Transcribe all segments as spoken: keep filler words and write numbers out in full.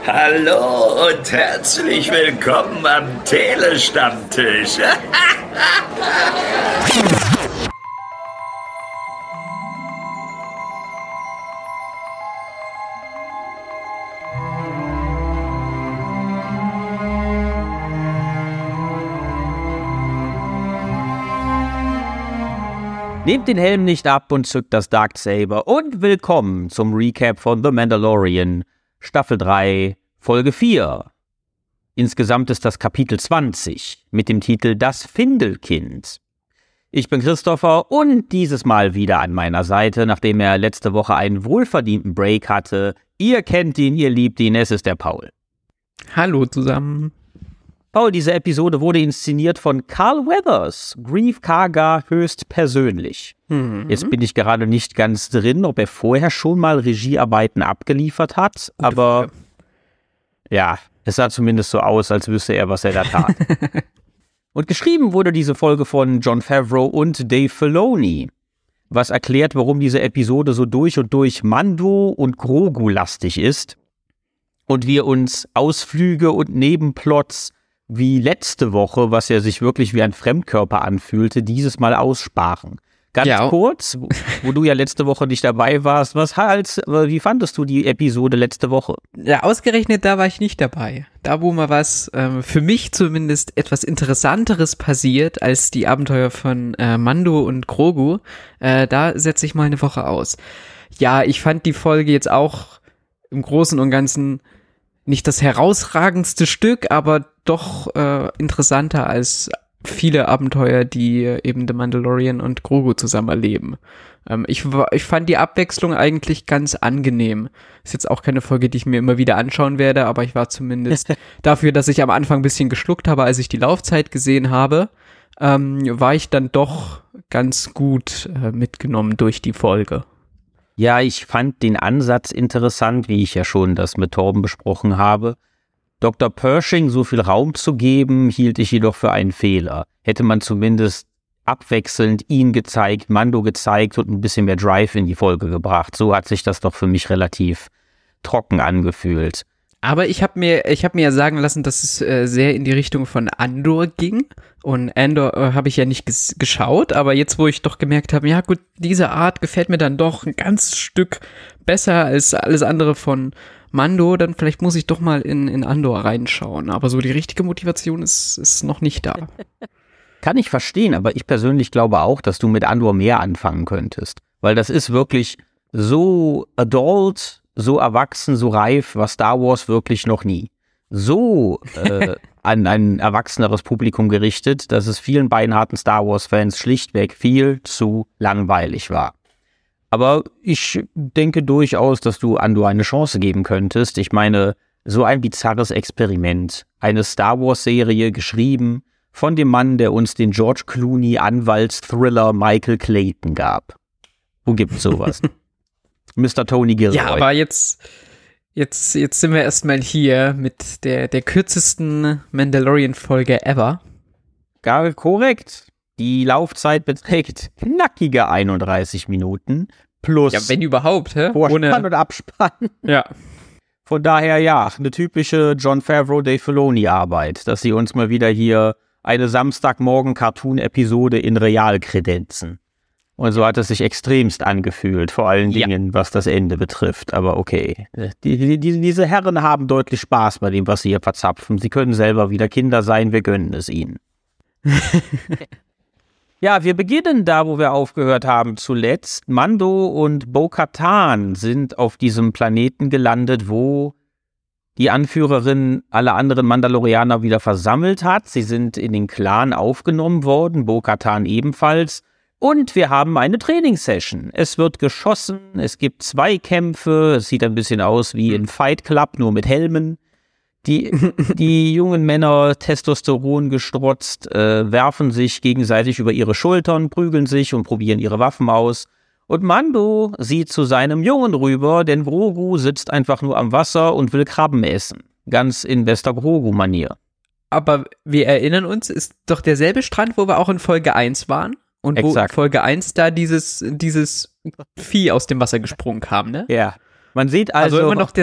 Hallo und herzlich willkommen am Telestammtisch. Nehmt den Helm nicht ab und zückt das Darksaber und willkommen zum Recap von The Mandalorian, Staffel drei, Folge vier. Insgesamt ist das Kapitel zwanzig mit dem Titel Das Findelkind. Ich bin Christopher und dieses Mal wieder an meiner Seite, nachdem er letzte Woche einen wohlverdienten Break hatte. Ihr kennt ihn, ihr liebt ihn, es ist der Paul. Hallo zusammen. Paul, diese Episode wurde inszeniert von Carl Weathers, Greef Karga höchstpersönlich. Mhm. Jetzt bin ich gerade nicht ganz drin, ob er vorher schon mal Regiearbeiten abgeliefert hat, Gute aber Frage. Ja, es sah zumindest so aus, als wüsste er, was er da tat. Und geschrieben wurde diese Folge von Jon Favreau und Dave Filoni, was erklärt, warum diese Episode so durch und durch Mando- und Grogu-lastig ist und wir uns Ausflüge und Nebenplots wie letzte Woche, was ja sich wirklich wie ein Fremdkörper anfühlte, dieses Mal aussparen. Ganz ja. kurz, wo, wo du ja letzte Woche nicht dabei warst, was halt, wie fandest du die Episode letzte Woche? Ja, ausgerechnet da war ich nicht dabei. Da, wo mal was, ähm, für mich zumindest etwas Interessanteres passiert als die Abenteuer von äh, Mando und Grogu, äh, da setze ich mal eine Woche aus. Ja, ich fand die Folge jetzt auch im Großen und Ganzen nicht das herausragendste Stück, aber doch äh, interessanter als viele Abenteuer, die eben The Mandalorian und Grogu zusammen erleben. Ähm, ich, ich fand die Abwechslung eigentlich ganz angenehm. Ist jetzt auch keine Folge, die ich mir immer wieder anschauen werde, aber ich war zumindest dafür, dass ich am Anfang ein bisschen geschluckt habe, als ich die Laufzeit gesehen habe, ähm, war ich dann doch ganz gut äh, mitgenommen durch die Folge. Ja, ich fand den Ansatz interessant, wie ich ja schon das mit Torben besprochen habe. Doktor Pershing so viel Raum zu geben, hielt ich jedoch für einen Fehler. Hätte man zumindest abwechselnd ihn gezeigt, Mando gezeigt und ein bisschen mehr Drive in die Folge gebracht. So hat sich das doch für mich relativ trocken angefühlt. Aber ich habe mir, ich habe mir ja sagen lassen, dass es äh, sehr in die Richtung von Andor ging. Und Andor äh, habe ich ja nicht ges- geschaut, aber jetzt, wo ich doch gemerkt habe, ja gut, diese Art gefällt mir dann doch ein ganzes Stück besser als alles andere von Mando, dann vielleicht muss ich doch mal in, in Andor reinschauen. Aber so die richtige Motivation ist, ist noch nicht da. Kann ich verstehen, aber ich persönlich glaube auch, dass du mit Andor mehr anfangen könntest. Weil das ist wirklich so adult, so erwachsen, so reif, war Star Wars wirklich noch nie. So äh, an ein erwachseneres Publikum gerichtet, dass es vielen beinharten Star Wars-Fans schlichtweg viel zu langweilig war. Aber ich denke durchaus, dass du Andor eine Chance geben könntest. Ich meine, so ein bizarres Experiment. Eine Star Wars-Serie geschrieben von dem Mann, der uns den George Clooney-Anwaltsthriller Michael Clayton gab. Wo gibt's sowas? Mister Tony Gilroy. Ja, aber jetzt, jetzt, jetzt sind wir erstmal hier mit der, der kürzesten Mandalorian-Folge ever. Gar korrekt. Die Laufzeit beträgt knackige einunddreißig Minuten plus ja, wenn überhaupt, hä? Vorspann Ohne und Abspann. Ja. Von daher, ja, eine typische Jon Favreau, Dave Filoni-Arbeit, dass sie uns mal wieder hier eine Samstagmorgen-Cartoon-Episode in Real kredenzen. Und so hat es sich extremst angefühlt, vor allen Dingen, ja. was das Ende betrifft. Aber okay, die, die, die, diese Herren haben deutlich Spaß bei dem, was sie hier verzapfen. Sie können selber wieder Kinder sein, wir gönnen es ihnen. Ja, wir beginnen da, wo wir aufgehört haben zuletzt. Mando und Bo-Katan sind auf diesem Planeten gelandet, wo die Anführerin alle anderen Mandalorianer wieder versammelt hat. Sie sind in den Clan aufgenommen worden, Bo-Katan ebenfalls. Und wir haben eine Trainingssession. Es wird geschossen, es gibt Zweikämpfe, es sieht ein bisschen aus wie in Fight Club, nur mit Helmen. Die, die jungen Männer, Testosteron gestrotzt, äh, werfen sich gegenseitig über ihre Schultern, prügeln sich und probieren ihre Waffen aus. Und Mando sieht zu seinem Jungen rüber, denn Grogu sitzt einfach nur am Wasser und will Krabben essen. Ganz in bester Grogu-Manier. Aber wir erinnern uns, ist doch derselbe Strand, wo wir auch in Folge eins waren. Und wo in Folge eins da dieses, dieses Vieh aus dem Wasser gesprungen kam, ne? Ja. Man sieht also, also immer noch der,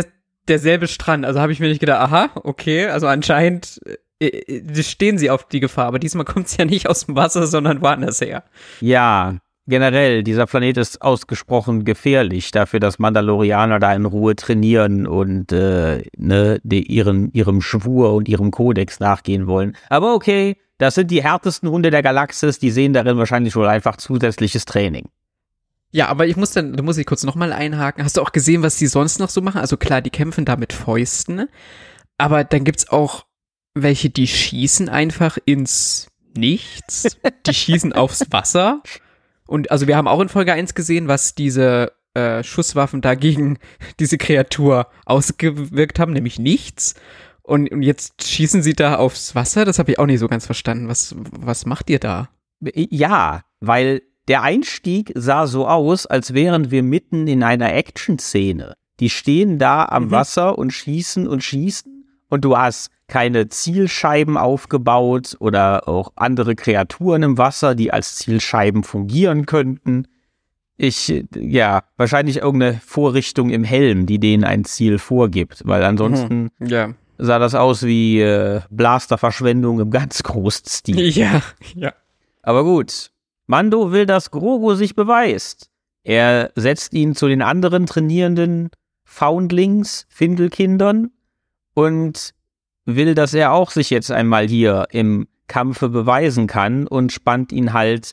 derselbe Strand. Also habe ich mir nicht gedacht, aha, okay, also anscheinend äh, stehen sie auf die Gefahr. Aber diesmal kommt es ja nicht aus dem Wasser, sondern woanders her. Ja, generell, dieser Planet ist ausgesprochen gefährlich dafür, dass Mandalorianer da in Ruhe trainieren und äh, ne, die, ihren, ihrem Schwur und ihrem Kodex nachgehen wollen. Aber okay, das sind die härtesten Hunde der Galaxis, die sehen darin wahrscheinlich wohl einfach zusätzliches Training. Ja, aber ich muss dann, da muss ich kurz nochmal einhaken. Hast du auch gesehen, was die sonst noch so machen? Also klar, die kämpfen da mit Fäusten, aber dann gibt's auch welche, die schießen einfach ins Nichts. Die schießen aufs Wasser. Und also wir haben auch in Folge eins gesehen, was diese äh, Schusswaffen dagegen diese Kreatur ausgewirkt haben, nämlich nichts. Und, und jetzt schießen sie da aufs Wasser? Das habe ich auch nicht so ganz verstanden. Was, was macht ihr da? Ja, weil der Einstieg sah so aus, als wären wir mitten in einer Action-Szene. Die stehen da am mhm. Wasser und schießen und schießen und du hast keine Zielscheiben aufgebaut oder auch andere Kreaturen im Wasser, die als Zielscheiben fungieren könnten. Ich, ja, wahrscheinlich irgendeine Vorrichtung im Helm, die denen ein Ziel vorgibt, weil ansonsten mhm. ja. sah das aus wie äh, Blasterverschwendung im ganz großen Stil. Ja, ja. Aber gut. Mando will, dass Grogu sich beweist. Er setzt ihn zu den anderen trainierenden Foundlings, Findelkindern und will, dass er auch sich jetzt einmal hier im Kampfe beweisen kann und spannt ihn halt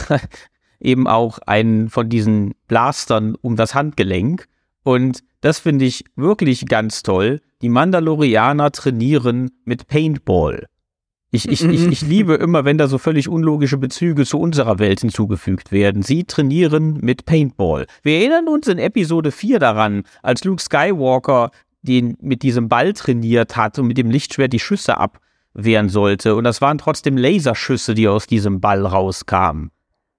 eben auch einen von diesen Blastern um das Handgelenk. Und das finde ich wirklich ganz toll. Die Mandalorianer trainieren mit Paintball. Ich, ich, ich, ich liebe immer, wenn da so völlig unlogische Bezüge zu unserer Welt hinzugefügt werden. Sie trainieren mit Paintball. Wir erinnern uns in Episode vier daran, als Luke Skywalker den mit diesem Ball trainiert hat und mit dem Lichtschwert die Schüsse abwehren sollte. Und das waren trotzdem Laserschüsse, die aus diesem Ball rauskamen.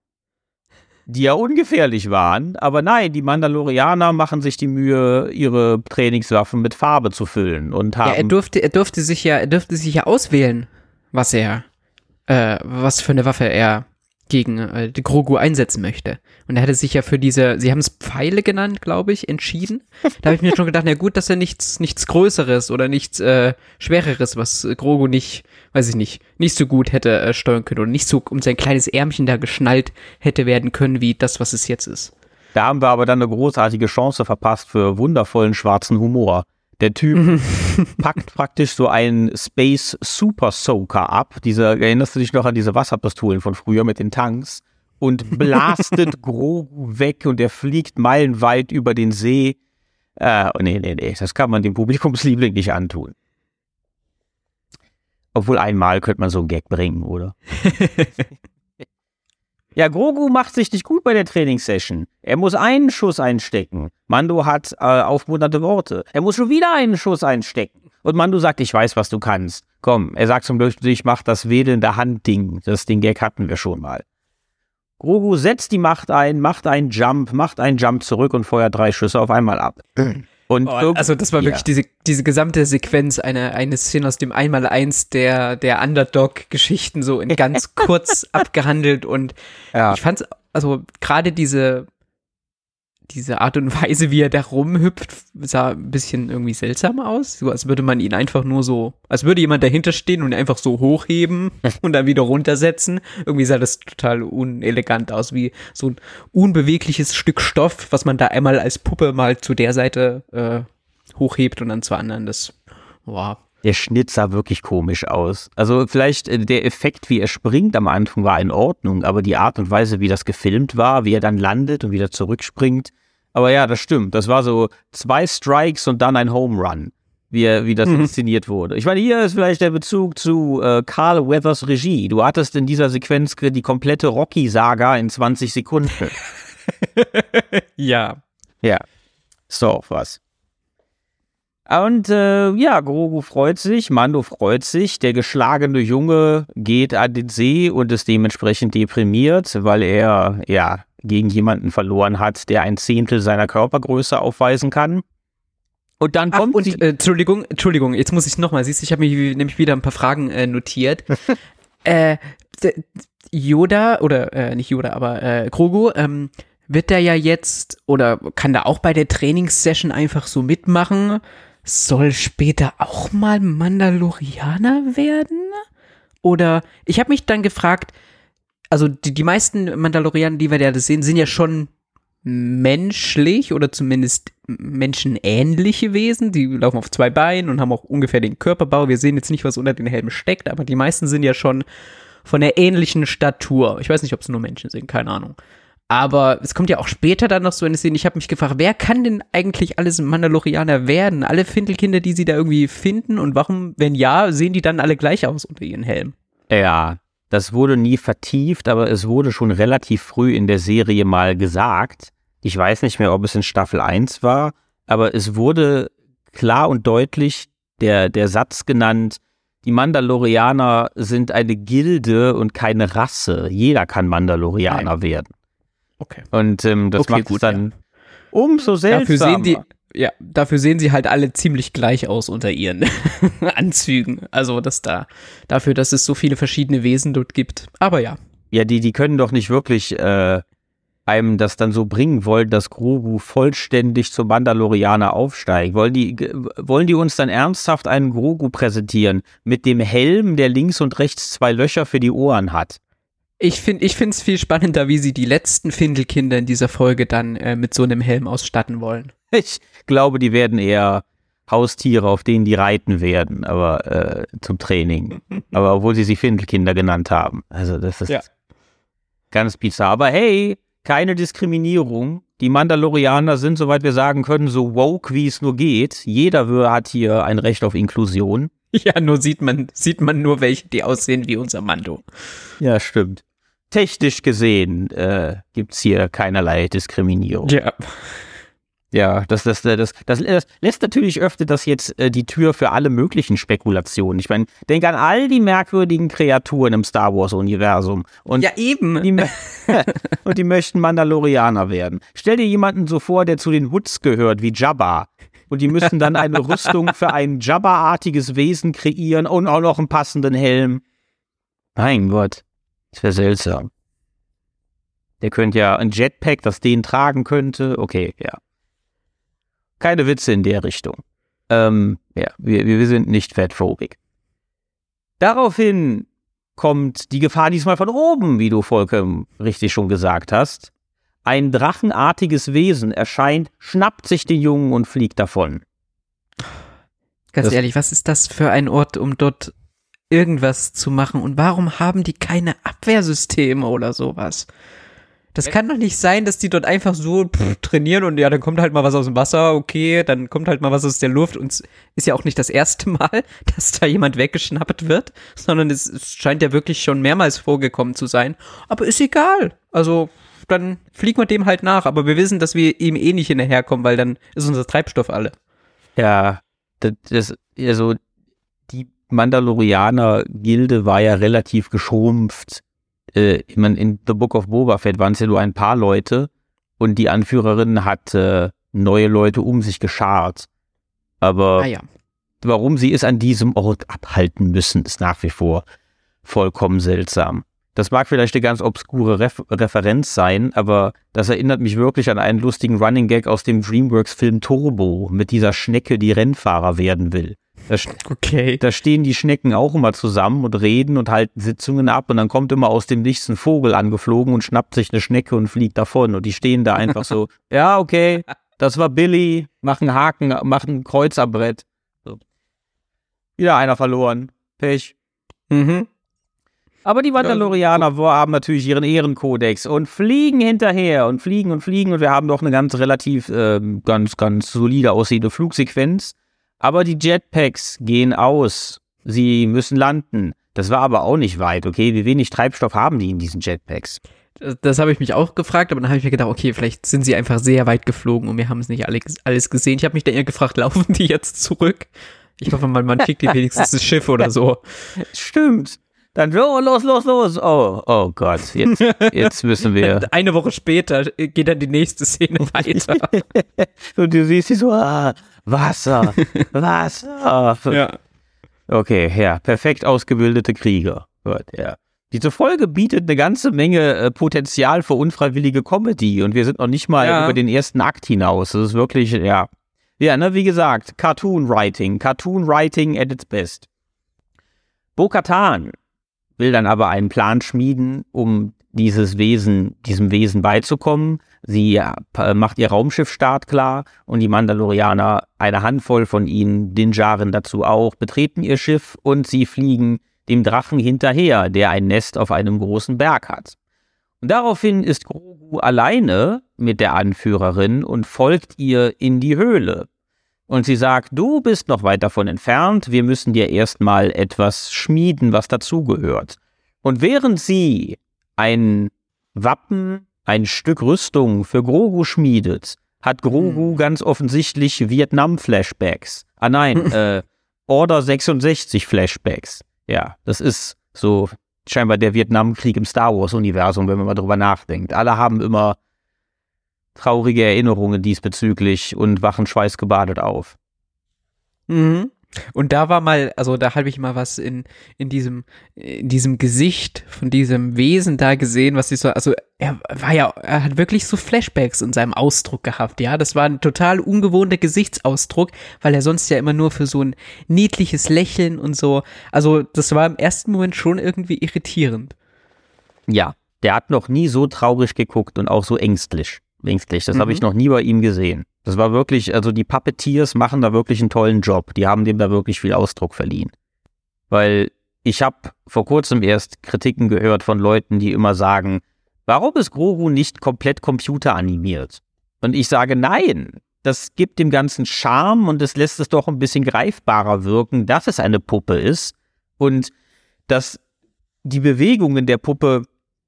Die ja ungefährlich waren, aber nein, die Mandalorianer machen sich die Mühe, ihre Trainingswaffen mit Farbe zu füllen und haben. Ja, er durfte, er durfte sich ja, er durfte sich ja auswählen, was er, äh, was für eine Waffe er gegen äh, die Grogu einsetzen möchte. Und er hatte sich ja für diese, sie haben es Pfeile genannt, glaube ich, entschieden. Da habe ich mir schon gedacht, na gut, dass er nichts, nichts Größeres oder nichts äh, Schwereres, was Grogu nicht, weiß ich nicht, nicht so gut hätte äh, steuern können oder nicht so um sein kleines Ärmchen da geschnallt hätte werden können, wie das, was es jetzt ist. Da haben wir aber dann eine großartige Chance verpasst für wundervollen schwarzen Humor. Der Typ packt praktisch so einen Space Super Soaker ab. Diese, erinnerst du dich noch an diese Wasserpistolen von früher mit den Tanks? Und blastet Grogu weg und er fliegt meilenweit über den See. Äh, nee, nee, nee, das kann man dem Publikumsliebling nicht antun. Obwohl einmal könnte man so einen Gag bringen, oder? Ja, Grogu macht sich nicht gut bei der Trainingssession. Er muss einen Schuss einstecken. Mando hat äh, aufmunternde Worte. Er muss schon wieder einen Schuss einstecken. Und Mando sagt, ich weiß, was du kannst. Komm, er sagt zum Beispiel, ich mach das wedelnde Handding. Das den Gag hatten wir schon mal. Grogu setzt die Macht ein, macht einen Jump, macht einen Jump zurück und feuert drei Schüsse auf einmal ab. Und oh, also das war wirklich ja. diese, diese gesamte Sequenz, eine, eine Szene aus dem Einmaleins der, der Underdog-Geschichten so in ganz kurz abgehandelt und ja. ich fand's, also gerade diese, diese Art und Weise, wie er da rumhüpft, sah ein bisschen irgendwie seltsam aus, so als würde man ihn einfach nur so, als würde jemand dahinter stehen und ihn einfach so hochheben und dann wieder runtersetzen. Irgendwie sah das total unelegant aus, wie so ein unbewegliches Stück Stoff, was man da einmal als Puppe mal zu der Seite äh, hochhebt und dann zur anderen. Das, wow. Der Schnitt sah wirklich komisch aus. Also vielleicht äh, der Effekt, wie er springt am Anfang, war in Ordnung, aber die Art und Weise, wie das gefilmt war, wie er dann landet und wieder zurückspringt. Aber ja, das stimmt. Das war so zwei Strikes und dann ein Home Run, wie, wie das mhm. inszeniert wurde. Ich meine, hier ist vielleicht der Bezug zu äh, Carl Weathers Regie. Du hattest in dieser Sequenz die komplette Rocky-Saga in zwanzig Sekunden. Ja. Ja. So, was. Und äh, ja, Grogu freut sich, Mando freut sich, der geschlagene Junge geht an den See und ist dementsprechend deprimiert, weil er, ja, gegen jemanden verloren hat, der ein Zehntel seiner Körpergröße aufweisen kann. Und dann kommt Ach, und, sie... Äh, Entschuldigung, Entschuldigung, jetzt muss ich nochmal, siehst du, ich habe mir nämlich wieder ein paar Fragen äh, notiert. äh, Yoda, oder äh, nicht Yoda, aber äh, Grogu, ähm, wird der ja jetzt, oder kann da auch bei der Trainingssession einfach so mitmachen? soll später auch mal Mandalorianer werden? Oder ich habe mich dann gefragt, also die, die meisten Mandalorianer, die wir da sehen, sind ja schon menschlich oder zumindest menschenähnliche Wesen. Die laufen auf zwei Beinen und haben auch ungefähr den Körperbau. Wir sehen jetzt nicht, was unter den Helmen steckt, aber die meisten sind ja schon von der ähnlichen Statur. Ich weiß nicht, ob es nur Menschen sind, keine Ahnung. Aber es kommt ja auch später dann noch so eine Szene. Ich habe mich gefragt, wer kann denn eigentlich alles Mandalorianer werden? Alle Findelkinder, die sie da irgendwie finden? Und warum, wenn ja, sehen die dann alle gleich aus unter ihren Helmen? Ja, das wurde nie vertieft, aber es wurde schon relativ früh in der Serie mal gesagt. Ich weiß nicht mehr, ob es in Staffel eins war, aber es wurde klar und deutlich der, der Satz genannt, die Mandalorianer sind eine Gilde und keine Rasse. Jeder kann Mandalorianer Nein. werden. Okay. Und ähm, das Okay, macht gut, es dann ja. umso seltsamer. Dafür sehen die, ja, dafür sehen sie halt alle ziemlich gleich aus unter ihren Anzügen. Also das da, dafür, dass es so viele verschiedene Wesen dort gibt. Aber ja. Ja, die, die können doch nicht wirklich äh, einem das dann so bringen wollen, dass Grogu vollständig zum Mandalorianer aufsteigt. Wollen die, g- wollen die uns dann ernsthaft einen Grogu präsentieren mit dem Helm, der links und rechts zwei Löcher für die Ohren hat? Ich finde ich finde es viel spannender, wie sie die letzten Findelkinder in dieser Folge dann äh, mit so einem Helm ausstatten wollen. Ich glaube, die werden eher Haustiere, auf denen die reiten werden, aber äh, zum Training. Aber obwohl sie sie Findelkinder genannt haben. Also das ist Ja. ganz bizarr. Aber hey, keine Diskriminierung. Die Mandalorianer sind, soweit wir sagen können, so woke, wie es nur geht. Jeder hat hier ein Recht auf Inklusion. Ja, nur sieht man, sieht man nur welche, die aussehen wie unser Mando. Ja, stimmt. Technisch gesehen äh, gibt es hier keinerlei Diskriminierung. Ja. Ja, das, das, das, das, das lässt natürlich öfter das jetzt äh, die Tür für alle möglichen Spekulationen. Ich meine, denk an all die merkwürdigen Kreaturen im Star Wars-Universum. Und Ja, eben. die, und die möchten Mandalorianer werden. Stell dir jemanden so vor, der zu den Hoods gehört, wie Jabba. Und die müssen dann eine Rüstung für ein Jabba-artiges Wesen kreieren und auch noch einen passenden Helm. Mein Gott, das wäre seltsam. Der könnte ja ein Jetpack, das den tragen könnte. Okay, ja. Keine Witze in der Richtung. Ähm, ja, wir, wir sind nicht fatphobig. Daraufhin kommt die Gefahr diesmal von oben, wie du vollkommen richtig schon gesagt hast. Ein drachenartiges Wesen erscheint, schnappt sich den Jungen und fliegt davon. Ganz Das- ehrlich, was ist das für ein Ort, um dort irgendwas zu machen? Und warum haben die keine Abwehrsysteme oder sowas? Das kann doch nicht sein, dass die dort einfach so pff, trainieren und ja, dann kommt halt mal was aus dem Wasser, okay, dann kommt halt mal was aus der Luft und es ist ja auch nicht das erste Mal, dass da jemand weggeschnappt wird, sondern es, es scheint ja wirklich schon mehrmals vorgekommen zu sein. Aber ist egal. Also, dann fliegen wir dem halt nach. Aber wir wissen, dass wir ihm eh nicht hinterherkommen, weil dann ist unser Treibstoff alle. Ja, das, das also die Mandalorianer-Gilde war ja relativ geschrumpft. Äh, ich meine, in The Book of Boba Fett waren es ja nur ein paar Leute und die Anführerin hat äh, neue Leute um sich geschart. Aber Ah ja. warum sie es an diesem Ort abhalten müssen, ist nach wie vor vollkommen seltsam. Das mag vielleicht eine ganz obskure Ref- Referenz sein, aber das erinnert mich wirklich an einen lustigen Running Gag aus dem DreamWorks-Film Turbo mit dieser Schnecke, die Rennfahrer werden will. Da, st- Okay. da stehen die Schnecken auch immer zusammen und reden und halten Sitzungen ab und dann kommt immer aus dem Nichts ein Vogel angeflogen und schnappt sich eine Schnecke und fliegt davon und die stehen da einfach so, ja, okay, das war Billy, machen Haken, machen ein Kreuz am Brett. So. Wieder einer verloren. Pech. Mhm. Aber die Mandalorianer haben natürlich ihren Ehrenkodex und fliegen hinterher und fliegen und fliegen und wir haben doch eine ganz relativ, ähm, ganz, ganz solide aussehende Flugsequenz. Aber die Jetpacks gehen aus. Sie müssen landen. Das war aber auch nicht weit, okay? Wie wenig Treibstoff haben die in diesen Jetpacks? Das, das habe ich mich auch gefragt, aber dann habe ich mir gedacht, okay, vielleicht sind sie einfach sehr weit geflogen und wir haben es nicht alle, alles gesehen. Ich habe mich dann eher gefragt, laufen die jetzt zurück? Ich hoffe mal, man schickt die wenigstens das Schiff oder so. Stimmt. Dann so, los, los, los. Oh, oh Gott, jetzt, jetzt müssen wir. Eine Woche später geht dann die nächste Szene weiter. Und du siehst sie so, ah, Wasser, Wasser. Ja. Okay, ja, perfekt ausgebildete Krieger. Gut, ja. Diese Folge bietet eine ganze Menge äh, Potenzial für unfreiwillige Comedy und wir sind noch nicht mal Ja. über den ersten Akt hinaus. Das ist wirklich, ja, Ja, ne, wie gesagt, Cartoon Writing, Cartoon Writing at its best. Bo-Katan will dann aber einen Plan schmieden, um dieses Wesen, diesem Wesen beizukommen. Sie äh, macht ihr Raumschiff startklar und die Mandalorianer, eine Handvoll von ihnen, den Djarin dazu auch, betreten ihr Schiff und sie fliegen dem Drachen hinterher, der ein Nest auf einem großen Berg hat. Und daraufhin ist Grogu alleine mit der Anführerin und folgt ihr in die Höhle. Und sie sagt, du bist noch weit davon entfernt, wir müssen dir erstmal etwas schmieden, was dazugehört. Und während sie ein Wappen, ein Stück Rüstung für Grogu schmiedet, hat Grogu hm. ganz offensichtlich Vietnam-Flashbacks. Ah nein, äh, Order sechsundsechzig-Flashbacks. Ja, das ist so scheinbar der Vietnamkrieg im Star Wars-Universum, wenn man mal drüber nachdenkt. Alle haben immer traurige Erinnerungen diesbezüglich und wachen schweißgebadet auf. Mhm. Und da war mal, also da habe ich mal was in, in diesem, in diesem Gesicht von diesem Wesen da gesehen, was ich so, also er war ja, er hat wirklich so Flashbacks in seinem Ausdruck gehabt, ja, das war ein total ungewohnter Gesichtsausdruck, weil er sonst ja immer nur für so ein niedliches Lächeln und so, also das war im ersten Moment schon irgendwie irritierend. Ja, der hat noch nie so traurig geguckt und auch so ängstlich, ängstlich, das mhm. habe ich noch nie bei ihm gesehen. Das war wirklich, also die Puppeteers machen da wirklich einen tollen Job. Die haben dem da wirklich viel Ausdruck verliehen. Weil ich habe vor kurzem erst Kritiken gehört von Leuten, die immer sagen, warum ist Grogu nicht komplett computeranimiert? Und ich sage, nein, das gibt dem Ganzen Charme und es lässt es doch ein bisschen greifbarer wirken, dass es eine Puppe ist und dass die Bewegungen der Puppe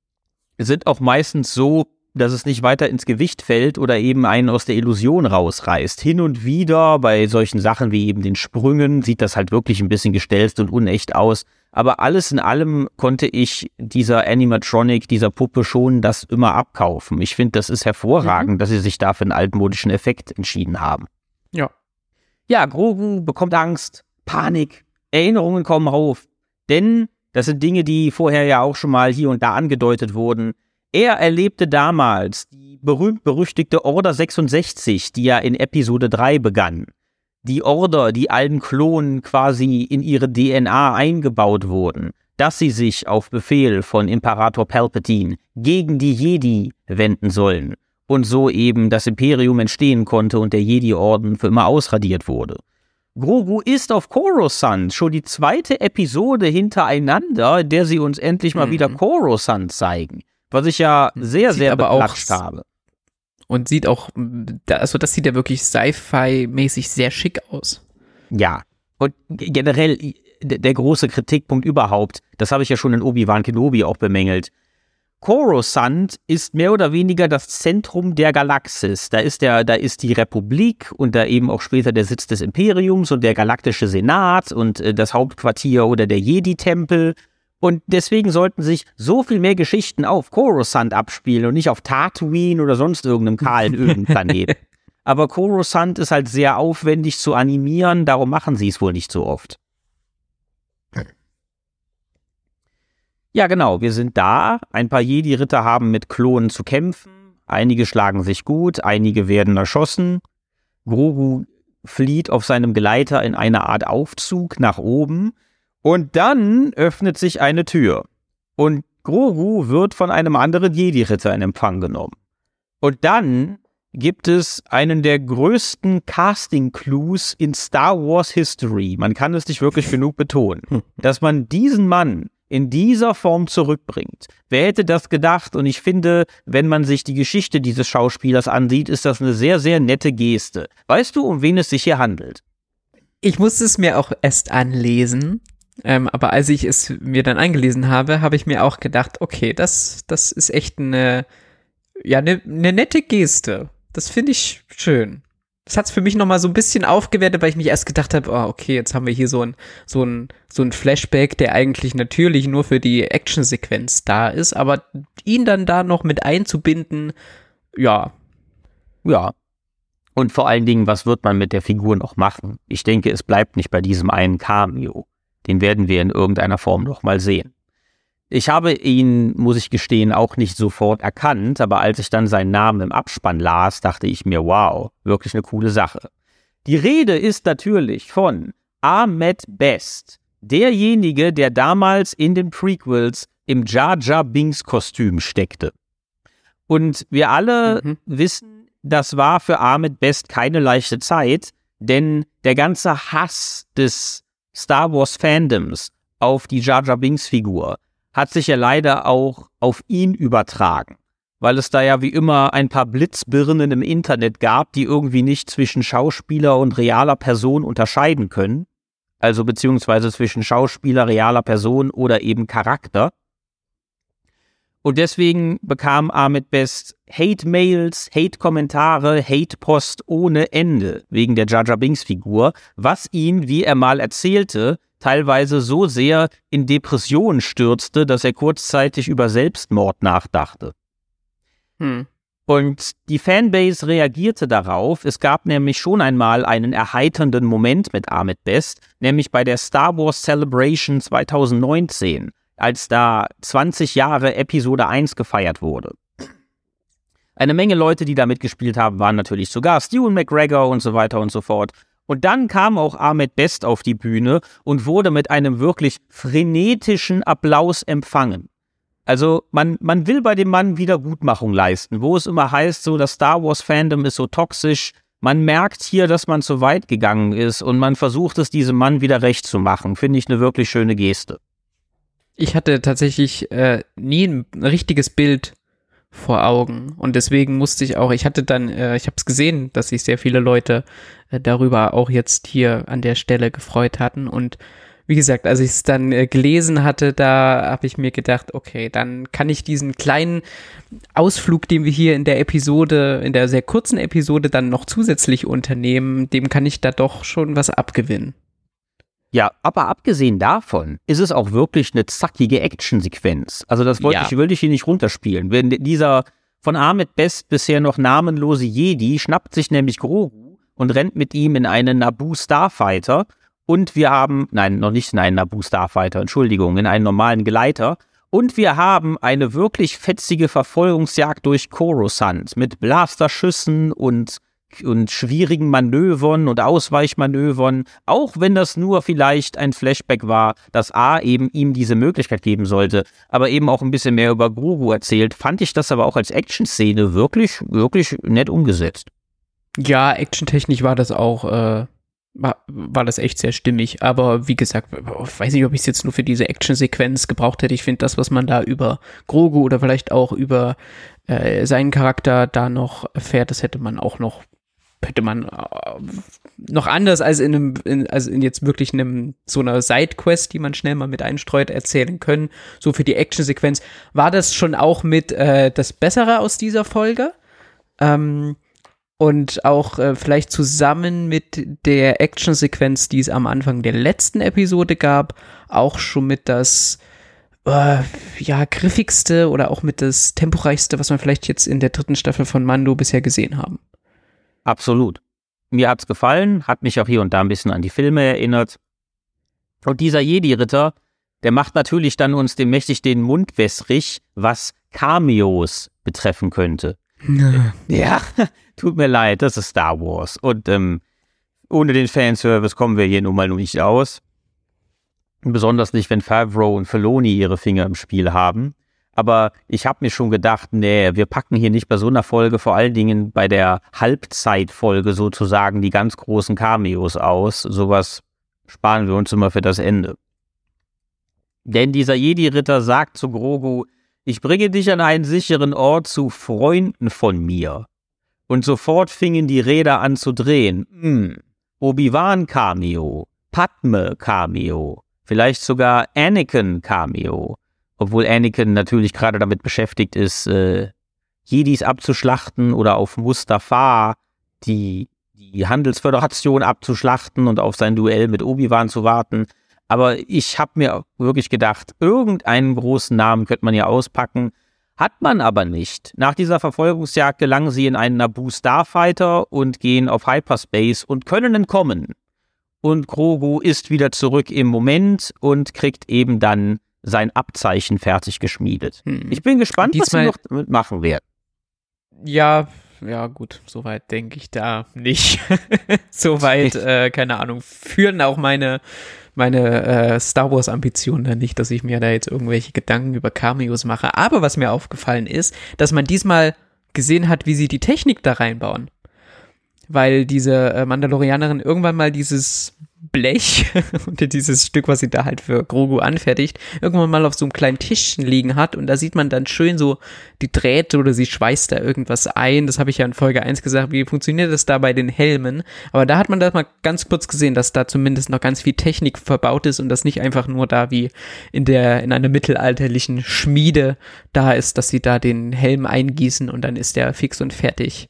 sind auch meistens so, dass es nicht weiter ins Gewicht fällt oder eben einen aus der Illusion rausreißt. Hin und wieder bei solchen Sachen wie eben den Sprüngen sieht das halt wirklich ein bisschen gestelzt und unecht aus. Aber alles in allem konnte ich dieser Animatronic, dieser Puppe schon das immer abkaufen. Ich finde, das ist hervorragend, mhm. dass sie sich da für einen altmodischen Effekt entschieden haben. Ja. Ja, Grogu bekommt Angst, Panik, Erinnerungen kommen auf. Denn das sind Dinge, die vorher ja auch schon mal hier und da angedeutet wurden. Er erlebte damals die berühmt-berüchtigte Order sechsundsechzig, die ja in Episode drei begann. Die Order, die allen Klonen quasi in ihre D N A eingebaut wurden, dass sie sich auf Befehl von Imperator Palpatine gegen die Jedi wenden sollen und so eben das Imperium entstehen konnte und der Jedi-Orden für immer ausradiert wurde. Grogu ist auf Coruscant, schon die zweite Episode hintereinander, der sie uns endlich mal mhm. wieder Coruscant zeigen. Was ich ja sehr, sieht sehr beklatscht habe. Und sieht auch, also das sieht ja wirklich Sci-Fi-mäßig sehr schick aus. Ja, und generell der große Kritikpunkt überhaupt, das habe ich ja schon in Obi-Wan Kenobi auch bemängelt. Coruscant ist mehr oder weniger das Zentrum der Galaxis. Da ist der, da ist die Republik und da eben auch später der Sitz des Imperiums und der galaktische Senat und äh, das Hauptquartier oder der Jedi-Tempel. Und deswegen sollten sich so viel mehr Geschichten auf Coruscant abspielen und nicht auf Tatooine oder sonst irgendeinem kahlen, öden Planeten. Aber Coruscant ist halt sehr aufwendig zu animieren, darum machen sie es wohl nicht so oft. Ja, genau, wir sind da. Ein paar Jedi-Ritter haben mit Klonen zu kämpfen. Einige schlagen sich gut, einige werden erschossen. Grogu flieht auf seinem Gleiter in eine Art Aufzug nach oben. Und dann öffnet sich eine Tür. Und Grogu wird von einem anderen Jedi-Ritter in Empfang genommen. Und dann gibt es einen der größten Casting-Clues in Star Wars History. Man kann es nicht wirklich genug betonen, dass man diesen Mann in dieser Form zurückbringt. Wer hätte das gedacht? Und ich finde, wenn man sich die Geschichte dieses Schauspielers ansieht, ist das eine sehr, sehr nette Geste. Weißt du, um wen es sich hier handelt? Ich musste es mir auch erst anlesen. Ähm, aber als ich es mir dann angelesen habe, habe ich mir auch gedacht, okay, das, das ist echt eine, ja, eine, eine nette Geste. Das finde ich schön. Das hat es für mich nochmal so ein bisschen aufgewertet, weil ich mich erst gedacht habe, oh, okay, jetzt haben wir hier so ein, so ein, so ein Flashback, der eigentlich natürlich nur für die Actionsequenz da ist, aber ihn dann da noch mit einzubinden, ja. Ja. Und vor allen Dingen, was wird man mit der Figur noch machen? Ich denke, es bleibt nicht bei diesem einen Cameo. Den werden wir in irgendeiner Form noch mal sehen. Ich habe ihn, muss ich gestehen, auch nicht sofort erkannt, aber als ich dann seinen Namen im Abspann las, dachte ich mir, wow, wirklich eine coole Sache. Die Rede ist natürlich von Ahmed Best, derjenige, der damals in den Prequels im Jar Jar Binks Kostüm steckte. Und wir alle mhm. wissen, das war für Ahmed Best keine leichte Zeit, denn der ganze Hass des Star Wars Fandoms auf die Jar Jar Binks Figur hat sich ja leider auch auf ihn übertragen, weil es da ja wie immer ein paar Blitzbirnen im Internet gab, die irgendwie nicht zwischen Schauspieler und realer Person unterscheiden können, also beziehungsweise zwischen Schauspieler, realer Person oder eben Charakter. Und deswegen bekam Ahmed Best Hate-Mails, Hate-Kommentare, Hate-Post ohne Ende wegen der Jar Jar Binks-Figur, was ihn, wie er mal erzählte, teilweise so sehr in Depressionen stürzte, dass er kurzzeitig über Selbstmord nachdachte. Hm. Und die Fanbase reagierte darauf. Es gab nämlich schon einmal einen erheiternden Moment mit Ahmed Best, nämlich bei der Star Wars Celebration zwanzig neunzehn. Als da zwanzig Jahre Episode eins gefeiert wurde. Eine Menge Leute, die da mitgespielt haben, waren natürlich sogar Ewan McGregor und so weiter und so fort. Und dann kam auch Ahmed Best auf die Bühne und wurde mit einem wirklich frenetischen Applaus empfangen. Also man, man will bei dem Mann Wiedergutmachung leisten, wo es immer heißt, so das Star Wars Fandom ist so toxisch. Man merkt hier, dass man zu weit gegangen ist und man versucht es diesem Mann wieder recht zu machen. Finde ich eine wirklich schöne Geste. Ich hatte tatsächlich äh, nie ein richtiges Bild vor Augen und deswegen musste ich auch, ich hatte dann, äh, ich habe es gesehen, dass sich sehr viele Leute äh, darüber auch jetzt hier an der Stelle gefreut hatten und wie gesagt, als ich es dann äh, gelesen hatte, da habe ich mir gedacht, okay, dann kann ich diesen kleinen Ausflug, den wir hier in der Episode, in der sehr kurzen Episode dann noch zusätzlich unternehmen, dem kann ich da doch schon was abgewinnen. Ja, aber abgesehen davon ist es auch wirklich eine zackige Actionsequenz. Also das wollte ja. ich, würde ich hier nicht runterspielen. Wenn dieser von Ahmed Best bisher noch namenlose Jedi schnappt sich nämlich Grogu und rennt mit ihm in einen Naboo Starfighter und wir haben, nein, noch nicht in einen Naboo Starfighter, Entschuldigung, in einen normalen Gleiter und wir haben eine wirklich fetzige Verfolgungsjagd durch Coruscant mit Blasterschüssen und und schwierigen Manövern und Ausweichmanövern, auch wenn das nur vielleicht ein Flashback war, das A eben ihm diese Möglichkeit geben sollte, aber eben auch ein bisschen mehr über Grogu erzählt, fand ich das aber auch als Action-Szene wirklich, wirklich nett umgesetzt. Ja, actiontechnisch war das auch, äh, war, war das echt sehr stimmig, aber wie gesagt, ich weiß nicht, ob ich es jetzt nur für diese Action-Sequenz gebraucht hätte. Ich finde das, was man da über Grogu oder vielleicht auch über äh, seinen Charakter da noch erfährt, das hätte man auch noch hätte man äh, noch anders als in einem, in, also in jetzt wirklich einem, so einer Sidequest, die man schnell mal mit einstreut, erzählen können. So für die Actionsequenz war das schon auch mit äh, das Bessere aus dieser Folge. Ähm, und auch äh, vielleicht zusammen mit der Actionsequenz, die es am Anfang der letzten Episode gab, auch schon mit das äh, ja, griffigste oder auch mit das temporeichste, was wir vielleicht jetzt in der dritten Staffel von Mando bisher gesehen haben. Absolut. Mir hat's gefallen, hat mich auch hier und da ein bisschen an die Filme erinnert. Und dieser Jedi-Ritter, der macht natürlich dann uns dem mächtig den Mund wässrig, was Cameos betreffen könnte. Ja. ja, tut mir leid, das ist Star Wars. Und ähm, ohne den Fanservice kommen wir hier nun mal nicht aus. Besonders nicht, wenn Favreau und Filoni ihre Finger im Spiel haben. Aber ich habe mir schon gedacht, nee, wir packen hier nicht bei so einer Folge, vor allen Dingen bei der Halbzeitfolge sozusagen, die ganz großen Cameos aus. Sowas sparen wir uns immer für das Ende. Denn dieser Jedi-Ritter sagt zu Grogu, ich bringe dich an einen sicheren Ort zu Freunden von mir. Und sofort fingen die Räder an zu drehen. Hm, Obi-Wan-Cameo, Padme-Cameo, vielleicht sogar Anakin-Cameo. Obwohl Anakin natürlich gerade damit beschäftigt ist, äh, Jedis abzuschlachten oder auf Mustafar die, die Handelsföderation abzuschlachten und auf sein Duell mit Obi-Wan zu warten. Aber ich habe mir wirklich gedacht, irgendeinen großen Namen könnte man ja auspacken. Hat man aber nicht. Nach dieser Verfolgungsjagd gelangen sie in einen Naboo Starfighter und gehen auf Hyperspace und können entkommen. Und Grogu ist wieder zurück im Moment und kriegt eben dann sein Abzeichen fertig geschmiedet. Hm. Ich bin gespannt, Diesmal, was sie noch damit machen werden. Ja, ja gut, soweit denke ich da nicht. Soweit, äh, keine Ahnung, führen auch meine, meine äh, Star Wars Ambitionen da nicht, dass ich mir da jetzt irgendwelche Gedanken über Cameos mache. Aber was mir aufgefallen ist, dass man diesmal gesehen hat, wie sie die Technik da reinbauen. Weil diese äh, Mandalorianerin irgendwann mal dieses Blech und dieses Stück, was sie da halt für Grogu anfertigt, irgendwann mal auf so einem kleinen Tischchen liegen hat und da sieht man dann schön so die Drähte oder sie schweißt da irgendwas ein. Das habe ich ja in Folge eins gesagt, wie funktioniert das da bei den Helmen? Aber da hat man das mal ganz kurz gesehen, dass da zumindest noch ganz viel Technik verbaut ist und das nicht einfach nur da wie in der in einer mittelalterlichen Schmiede da ist, dass sie da den Helm eingießen und dann ist der fix und fertig.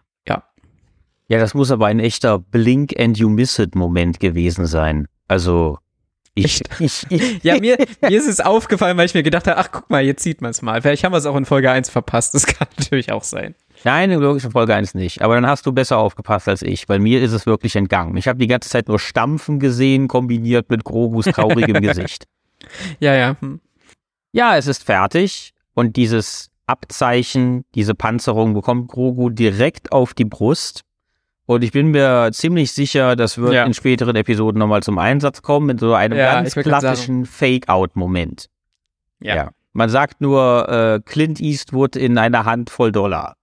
Ja, das muss aber ein echter Blink-and-you-miss-it-Moment gewesen sein. Also, ich... ich, ich ja, mir, mir ist es aufgefallen, weil ich mir gedacht habe, ach, guck mal, jetzt sieht man es mal. Vielleicht haben wir es auch in Folge eins verpasst. Das kann natürlich auch sein. Nein, in logischer Folge eins nicht. Aber dann hast du besser aufgepasst als ich. Bei mir ist es wirklich entgangen. Ich habe die ganze Zeit nur Stampfen gesehen, kombiniert mit Grogus traurigem Gesicht. Ja, ja. Hm. Ja, es ist fertig. Und dieses Abzeichen, diese Panzerung bekommt Grogu direkt auf die Brust. Und ich bin mir ziemlich sicher, das wird ja in späteren Episoden nochmal zum Einsatz kommen, in so einem ja, ganz klassischen Fake-Out-Moment. Ja. ja. Man sagt nur äh, Clint Eastwood in einer Handvoll Dollar.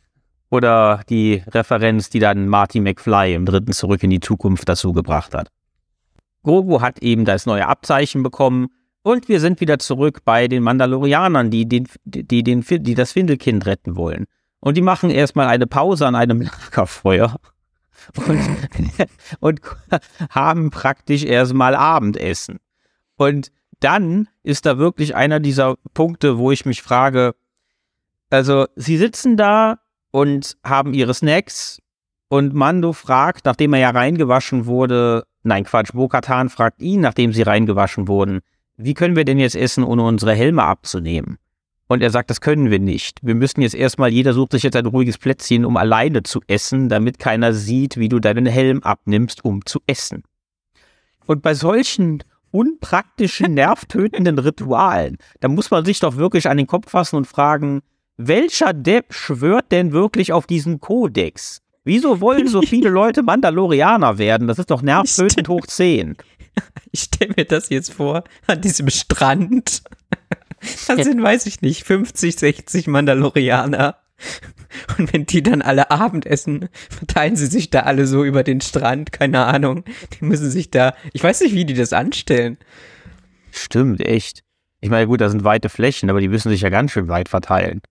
Oder die Referenz, die dann Marty McFly im dritten Zurück in die Zukunft dazu gebracht hat. Grogu hat eben das neue Abzeichen bekommen und wir sind wieder zurück bei den Mandalorianern, die, den, die, den, die das Findelkind retten wollen. Und die machen erstmal eine Pause an einem Lagerfeuer und, und haben praktisch erstmal Abendessen. Und dann ist da wirklich einer dieser Punkte, wo ich mich frage, also sie sitzen da und haben ihre Snacks und Mando fragt, nachdem er ja reingewaschen wurde, nein Quatsch, Bo-Katan fragt ihn, nachdem sie reingewaschen wurden, wie können wir denn jetzt essen, ohne unsere Helme abzunehmen? Und er sagt, das können wir nicht. Wir müssen jetzt erstmal, jeder sucht sich jetzt ein ruhiges Plätzchen, um alleine zu essen, damit keiner sieht, wie du deinen Helm abnimmst, um zu essen. Und bei solchen unpraktischen, nervtötenden Ritualen, da muss man sich doch wirklich an den Kopf fassen und fragen, welcher Depp schwört denn wirklich auf diesen Kodex? Wieso wollen so viele Leute Mandalorianer werden? Das ist doch nervtötend hoch zehn. Ich stelle mir das jetzt vor, an diesem Strand. Das sind, weiß ich nicht, fünfzig, sechzig Mandalorianer. Und wenn die dann alle Abendessen, verteilen sie sich da alle so über den Strand, keine Ahnung. Die müssen sich da, ich weiß nicht, wie die das anstellen. Stimmt, echt. Ich meine, gut, da sind weite Flächen, aber die müssen sich ja ganz schön weit verteilen.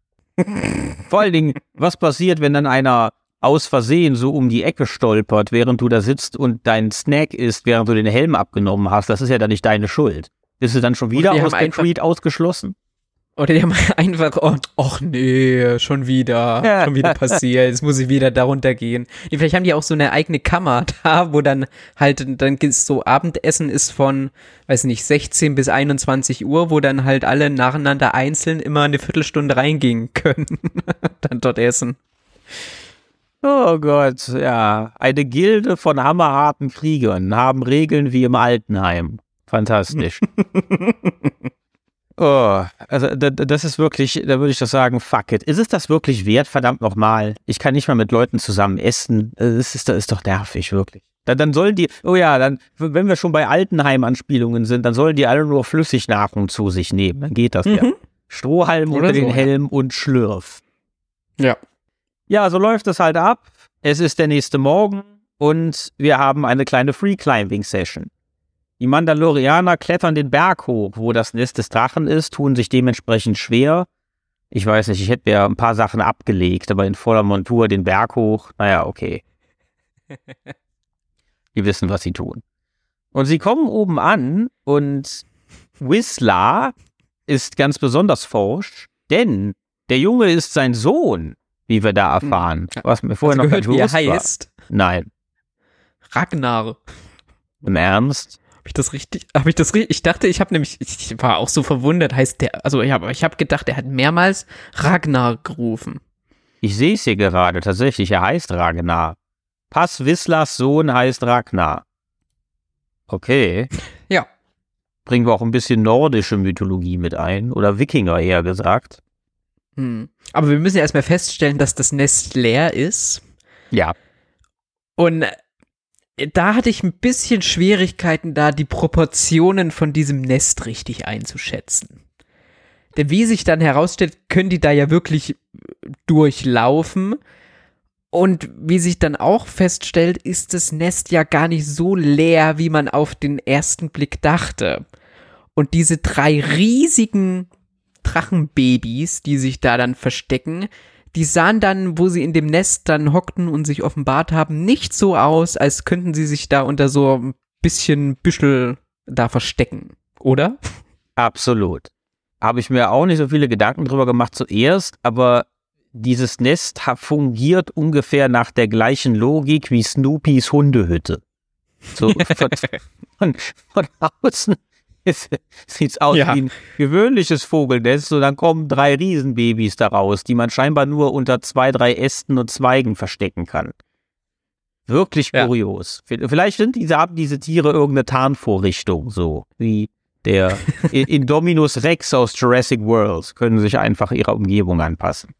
Vor allen Dingen, was passiert, wenn dann einer aus Versehen so um die Ecke stolpert, während du da sitzt und dein Snack isst, während du den Helm abgenommen hast? Das ist ja dann nicht deine Schuld. Bist du dann schon wieder aus der Creed ausgeschlossen? Oder die haben einfach, oh, och nee, schon wieder, ja. schon wieder passiert, jetzt muss ich wieder darunter gehen. Vielleicht haben die auch so eine eigene Kammer da, wo dann halt, dann gibt's so Abendessen ist von, weiß nicht, sechzehn bis einundzwanzig Uhr, wo dann halt alle nacheinander einzeln immer eine Viertelstunde reingehen können, dann dort essen. Oh Gott, ja, eine Gilde von hammerharten Kriegern haben Regeln wie im Altenheim. Fantastisch. Oh, also das ist wirklich, da würde ich doch sagen, fuck it. Ist es das wirklich wert, verdammt nochmal? Ich kann nicht mal mit Leuten zusammen essen. Das ist, das ist doch nervig, wirklich. Dann, dann sollen die, oh ja, dann, wenn wir schon bei Altenheim-Anspielungen sind, dann sollen die alle nur Flüssignahrung zu sich nehmen. Dann geht das mhm. ja. Strohhalm unter so, den Helm ja. und Schlürf. Ja. Ja, so läuft es halt ab. Es ist der nächste Morgen und wir haben eine kleine Free-Climbing-Session. Die Mandalorianer klettern den Berg hoch, wo das Nest des Drachen ist, tun sich dementsprechend schwer. Ich weiß nicht, ich hätte mir ein paar Sachen abgelegt, aber in voller Montur den Berg hoch, naja, okay. Die wissen, was sie tun. Und sie kommen oben an und Whistler ist ganz besonders forsch, denn der Junge ist sein Sohn, wie wir da erfahren. Was mir vorher noch gehört, wie er heißt? Nein. Ragnar. Im Ernst? Habe ich das richtig? Habe ich das richtig? Ich dachte, ich habe nämlich, ich war auch so verwundert, heißt der, also ja, aber ich habe gedacht, er hat mehrmals Ragnar gerufen. Ich sehe es hier gerade, tatsächlich, er heißt Ragnar. Pass Whistlers Sohn heißt Ragnar. Okay. Ja. Bringen wir auch ein bisschen nordische Mythologie mit ein, oder Wikinger eher gesagt. Hm. Aber wir müssen ja erstmal feststellen, dass das Nest leer ist. Ja. Und da hatte ich ein bisschen Schwierigkeiten, da die Proportionen von diesem Nest richtig einzuschätzen. Denn wie sich dann herausstellt, können die da ja wirklich durchlaufen. Und wie sich dann auch feststellt, ist das Nest ja gar nicht so leer, wie man auf den ersten Blick dachte. Und diese drei riesigen Drachenbabys, die sich da dann verstecken, die sahen dann, wo sie in dem Nest dann hockten und sich offenbart haben, nicht so aus, als könnten sie sich da unter so ein bisschen Büschel da verstecken, oder? Absolut. Habe ich mir auch nicht so viele Gedanken drüber gemacht zuerst, aber dieses Nest fungiert ungefähr nach der gleichen Logik wie Snoopys Hundehütte. So von, von, von außen sieht es aus Ja. wie ein gewöhnliches Vogelnest, und dann kommen drei Riesenbabys daraus, die man scheinbar nur unter zwei, drei Ästen und Zweigen verstecken kann. Wirklich Ja. kurios. Vielleicht sind diese, haben diese Tiere irgendeine Tarnvorrichtung, so wie der Indominus Rex aus Jurassic World, können sich einfach ihrer Umgebung anpassen.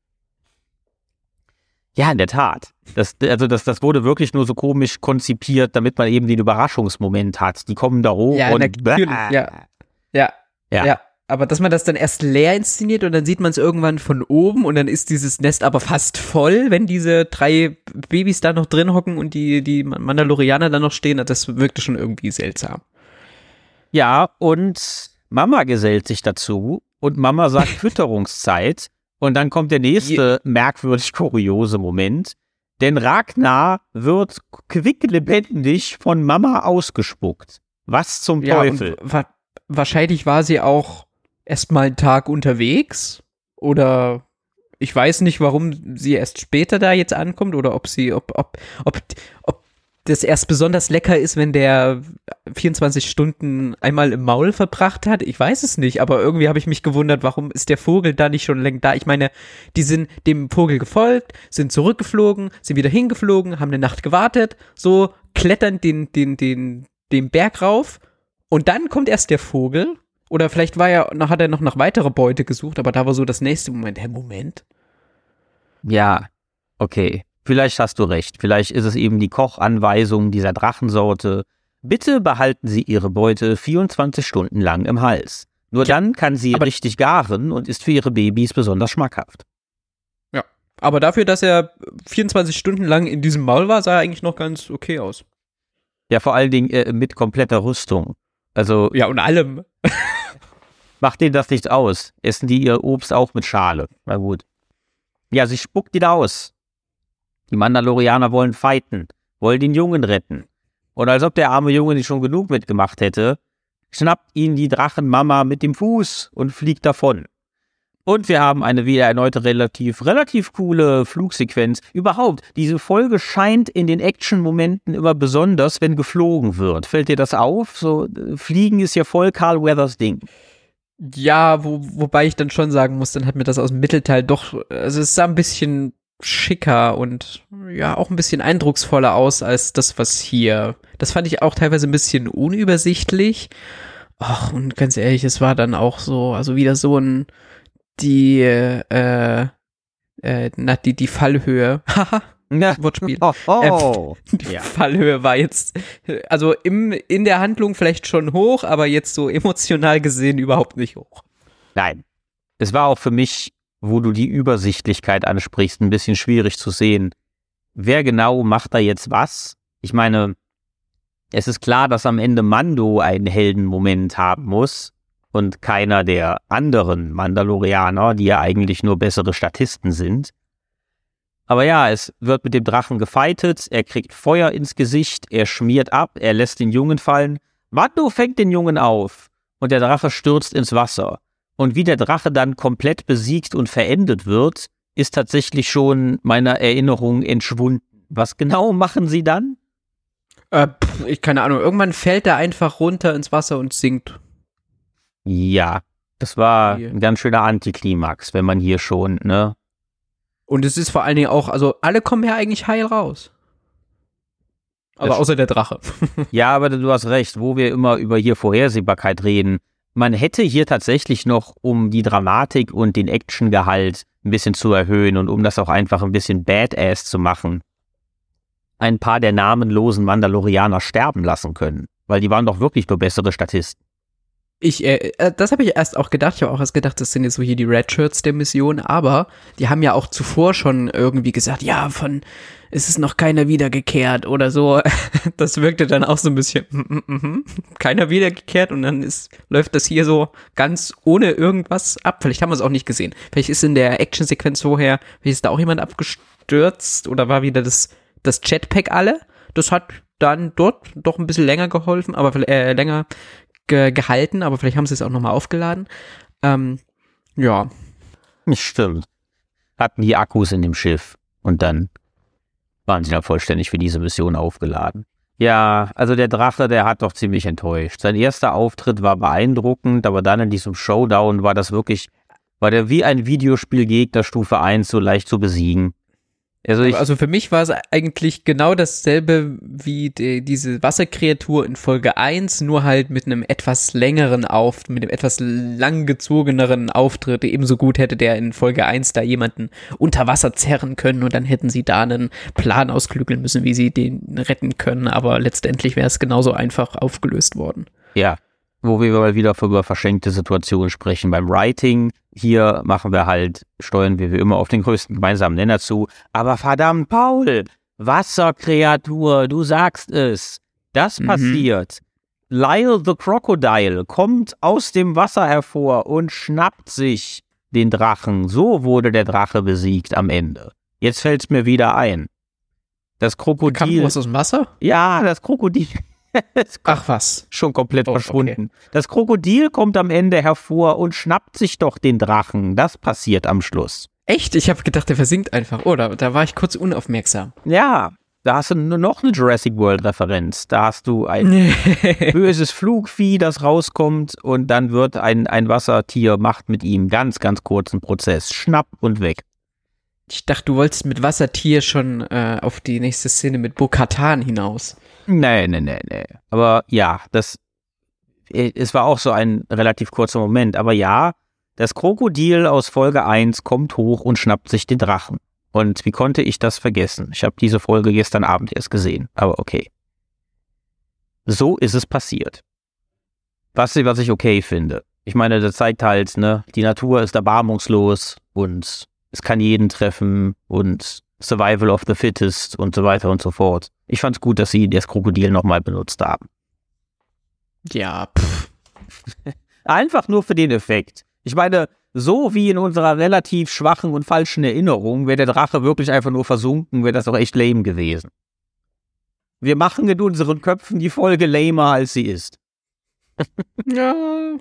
Ja, in der Tat. Das, also das, das wurde wirklich nur so komisch konzipiert, damit man eben den Überraschungsmoment hat. Die kommen da hoch Ja, und natürlich, ja. Ja, Ja. ja. Aber dass man das dann erst leer inszeniert und dann sieht man es irgendwann von oben und dann ist dieses Nest aber fast voll, wenn diese drei Babys da noch drin hocken und die, die Mandalorianer da noch stehen, das wirkte schon irgendwie seltsam. Ja, und Mama gesellt sich dazu und Mama sagt Fütterungszeit. Und dann kommt der nächste merkwürdig kuriose Moment, denn Ragnar wird quicklebendig von Mama ausgespuckt. Was zum Ja, Teufel? und wa- wahrscheinlich war sie auch erst mal einen Tag unterwegs oder ich weiß nicht, warum sie erst später da jetzt ankommt oder ob sie, ob, ob, ob, ob das erst besonders lecker ist, wenn der vierundzwanzig Stunden einmal im Maul verbracht hat. Ich weiß es nicht, aber irgendwie habe ich mich gewundert, warum ist der Vogel da nicht schon länger da? Ich meine, die sind dem Vogel gefolgt, sind zurückgeflogen, sind wieder hingeflogen, haben eine Nacht gewartet, so klettern den, den, den, den Berg rauf und dann kommt erst der Vogel. Oder vielleicht war er, hat er noch nach weiterer Beute gesucht, aber da war so das nächste Moment. Hä, Moment? Ja, okay. Vielleicht hast du recht. Vielleicht ist es eben die Kochanweisung dieser Drachensorte. Bitte behalten Sie Ihre Beute vierundzwanzig Stunden lang im Hals. Nur Ja, dann kann sie aber- richtig garen und ist für Ihre Babys besonders schmackhaft. Ja. Aber dafür, dass er vierundzwanzig Stunden lang in diesem Maul war, sah er eigentlich noch ganz okay aus. Ja, vor allen Dingen äh, mit kompletter Rüstung. Also Ja, und allem. macht denen das nichts aus. Essen die ihr Obst auch mit Schale. Na gut. Ja, sie spuckt ihn aus. Die Mandalorianer wollen fighten, wollen den Jungen retten. Und als ob der arme Junge nicht schon genug mitgemacht hätte, schnappt ihn die Drachenmama mit dem Fuß und fliegt davon. Und wir haben eine wieder erneute relativ, relativ coole Flugsequenz. Überhaupt, diese Folge scheint in den Action-Momenten immer besonders, wenn geflogen wird. Fällt dir das auf? So, äh, Fliegen ist ja voll Carl Weathers Ding. Ja, wo, wobei ich dann schon sagen muss, dann hat mir das aus dem Mittelteil doch, also es sah ein bisschen schicker und ja, auch ein bisschen eindrucksvoller aus als das, was hier. Das fand ich auch teilweise ein bisschen unübersichtlich. Ach, und ganz ehrlich, es war dann auch so, also wieder so ein, die, äh, äh, na, die, die Fallhöhe. Haha. Ja. Wortspiel. Oh, oh. Die Ja. Fallhöhe war jetzt, also im, in der Handlung vielleicht schon hoch, aber jetzt so emotional gesehen überhaupt nicht hoch. Nein. Es war auch für mich, wo du die Übersichtlichkeit ansprichst, ein bisschen schwierig zu sehen. Wer genau macht da jetzt was? Ich meine, es ist klar, dass am Ende Mando einen Heldenmoment haben muss und keiner der anderen Mandalorianer, die ja eigentlich nur bessere Statisten sind. Aber ja, es wird mit dem Drachen gefightet, er kriegt Feuer ins Gesicht, er schmiert ab, er lässt den Jungen fallen. Mando fängt den Jungen auf und der Drache stürzt ins Wasser. Und wie der Drache dann komplett besiegt und verendet wird, ist tatsächlich schon meiner Erinnerung entschwunden. Was genau machen sie dann? Äh, pff, ich keine Ahnung, irgendwann fällt er einfach runter ins Wasser und sinkt. Ja, das war Hier. ein ganz schöner Antiklimax, wenn man hier schon, ne? Und es ist vor allen Dingen auch, also alle kommen ja eigentlich heil raus. Aber Das- außer der Drache. Ja, aber du hast recht, wo wir immer über hier Vorhersehbarkeit reden. man hätte hier tatsächlich noch, um die Dramatik und den Actiongehalt ein bisschen zu erhöhen und um das auch einfach ein bisschen Badass zu machen, ein paar der namenlosen Mandalorianer sterben lassen können. Weil die waren doch wirklich nur bessere Statisten. Ich, äh, das habe ich erst auch gedacht. Ich habe auch erst gedacht, das sind jetzt so hier die Red Shirts der Mission, aber die haben ja auch zuvor schon irgendwie gesagt, ja, von, es ist noch keiner wiedergekehrt oder so. Das wirkte dann auch so ein bisschen, mm, mm, mm, keiner wiedergekehrt und dann ist, läuft das hier so ganz ohne irgendwas ab. Vielleicht haben wir es auch nicht gesehen. Vielleicht ist in der Actionsequenz vorher, vielleicht ist da auch jemand abgestürzt oder war wieder das, das Jetpack alle. Das hat dann dort doch ein bisschen länger geholfen, aber äh, länger ge- gehalten, aber vielleicht haben sie es auch nochmal aufgeladen. Ähm, ja. Stimmt. Hatten die Akkus in dem Schiff und dann waren sie dann vollständig für diese Mission aufgeladen. Ja, also der Drache, der hat doch ziemlich enttäuscht. Sein erster Auftritt war beeindruckend, aber dann in diesem Showdown war das wirklich, war der wie ein Videospielgegner Stufe eins so leicht zu besiegen. Also, ich, also für mich war es eigentlich genau dasselbe wie die, diese Wasserkreatur in Folge eins, nur halt mit einem etwas längeren Auftritt, mit einem etwas langgezogeneren Auftritt. Ebenso gut hätte der in Folge eins da jemanden unter Wasser zerren können und dann hätten sie da einen Plan ausklügeln müssen, wie sie den retten können, aber letztendlich wäre es genauso einfach aufgelöst worden. Ja, wo wir mal wieder über verschenkte Situationen sprechen. Beim Writing, hier machen wir halt, steuern wir wie immer auf den größten gemeinsamen Nenner zu. Aber verdammt, Paul, Wasserkreatur, du sagst es. Das mhm. passiert. Lyle the Crocodile kommt aus dem Wasser hervor und schnappt sich den Drachen. So wurde der Drache besiegt am Ende. Jetzt fällt's mir wieder ein. Das Krokodil. Kam was aus dem Wasser? Ja, das Krokodil. Ach was. Schon komplett oh, verschwunden. Okay. Das Krokodil kommt am Ende hervor und schnappt sich doch den Drachen. Das passiert am Schluss. Echt? Ich habe gedacht, der versinkt einfach. Oh, da, da war ich kurz unaufmerksam. Ja, da hast du nur noch eine Jurassic World-Referenz. Da hast du ein böses Flugvieh, das rauskommt und dann wird ein, ein Wassertier, macht mit ihm ganz, ganz kurzen Prozess. Schnapp und weg. Ich dachte, du wolltest mit Wassertier schon äh, auf die nächste Szene mit Bo-Katan hinaus. Nee, nee, nee, nee. Aber ja, das, es war auch so ein relativ kurzer Moment. Aber ja, das Krokodil aus Folge eins kommt hoch und schnappt sich den Drachen. Und wie konnte ich das vergessen? Ich habe diese Folge gestern Abend erst gesehen. Aber okay. So ist es passiert. Was, was ich okay finde. Ich meine, das zeigt halt, ne, die Natur ist erbarmungslos und es kann jeden treffen und Survival of the Fittest und so weiter und so fort. Ich fand's gut, dass sie das Krokodil nochmal benutzt haben. Ja, pff. Einfach nur für den Effekt. Ich meine, so wie in unserer relativ schwachen und falschen Erinnerung, wäre der Drache wirklich einfach nur versunken, wäre das auch echt lame gewesen. Wir machen in unseren Köpfen die Folge lamer, als sie ist. Ja.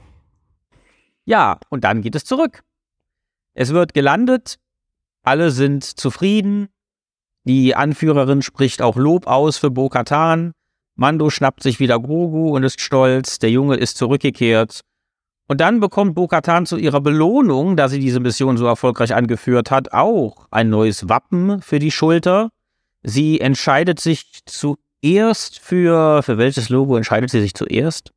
Ja, und dann geht es zurück. Es wird gelandet, alle sind zufrieden, die Anführerin spricht auch Lob aus für Bo-Katan, Mando schnappt sich wieder Grogu und ist stolz, der Junge ist zurückgekehrt. Und dann bekommt Bo-Katan zu ihrer Belohnung, da sie diese Mission so erfolgreich angeführt hat, auch ein neues Wappen für die Schulter. Sie entscheidet sich zuerst für, für welches Logo entscheidet sie sich zuerst?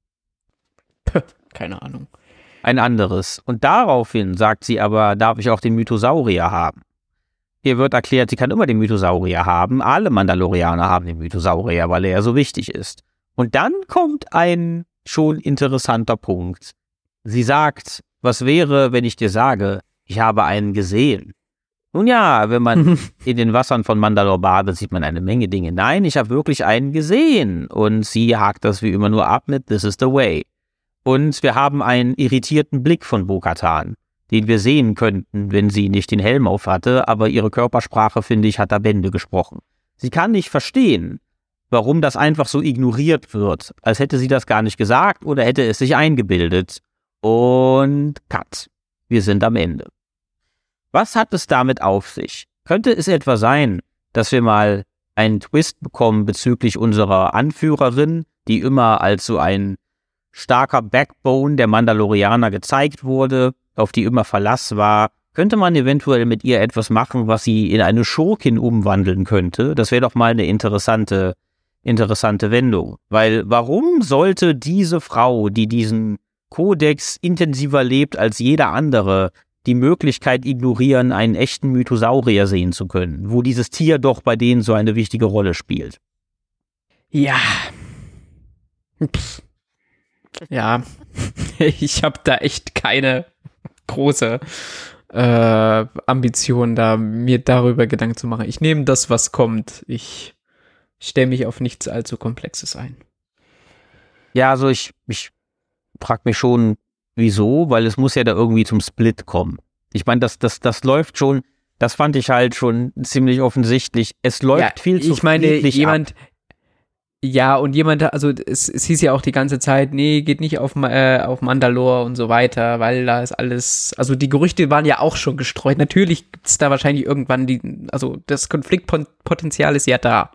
Keine Ahnung. Ein anderes. Und daraufhin sagt sie aber, darf ich auch den Mythosaurier haben? Ihr wird erklärt, sie kann immer den Mythosaurier haben. Alle Mandalorianer haben den Mythosaurier, weil er ja so wichtig ist. Und dann kommt ein schon interessanter Punkt. Sie sagt, was wäre, wenn ich dir sage, ich habe einen gesehen? Nun ja, wenn man in den Wassern von Mandalore badet, sieht man eine Menge Dinge. Nein, ich habe wirklich einen gesehen. Und sie hakt das wie immer nur ab mit This is the way. Und wir haben einen irritierten Blick von Bo-Katan, den wir sehen könnten, wenn sie nicht den Helm auf hatte, aber ihre Körpersprache, finde ich, hat da Bände gesprochen. Sie kann nicht verstehen, warum das einfach so ignoriert wird, als hätte sie das gar nicht gesagt oder hätte es sich eingebildet. Und Cut. Wir sind am Ende. Was hat es damit auf sich? Könnte es etwa sein, dass wir mal einen Twist bekommen bezüglich unserer Anführerin, die immer als so ein starker Backbone der Mandalorianer gezeigt wurde, auf die immer Verlass war? Könnte man eventuell mit ihr etwas machen, was sie in eine Schurkin umwandeln könnte? Das wäre doch mal eine interessante, interessante Wendung. Weil warum sollte diese Frau, die diesen Kodex intensiver lebt als jeder andere, die Möglichkeit ignorieren, einen echten Mythosaurier sehen zu können, wo dieses Tier doch bei denen so eine wichtige Rolle spielt. Ja. Pff. Ja, ich habe da echt keine große äh, Ambition, da mir darüber Gedanken zu machen. Ich nehme das, was kommt. Ich stelle mich auf nichts allzu Komplexes ein. Ja, also ich, ich frage mich schon, wieso, weil es muss ja da irgendwie zum Split kommen. Ich meine, das, das, das läuft schon, das fand ich halt schon ziemlich offensichtlich. Es läuft ja, viel zu ich meine, friedlich jemand ab. Ja, und jemand, also es, es hieß ja auch die ganze Zeit, nee, geht nicht auf, äh, auf Mandalore und so weiter, weil da ist alles, also die Gerüchte waren ja auch schon gestreut. Natürlich gibt's da wahrscheinlich irgendwann die, also das Konfliktpotenzial ist ja da.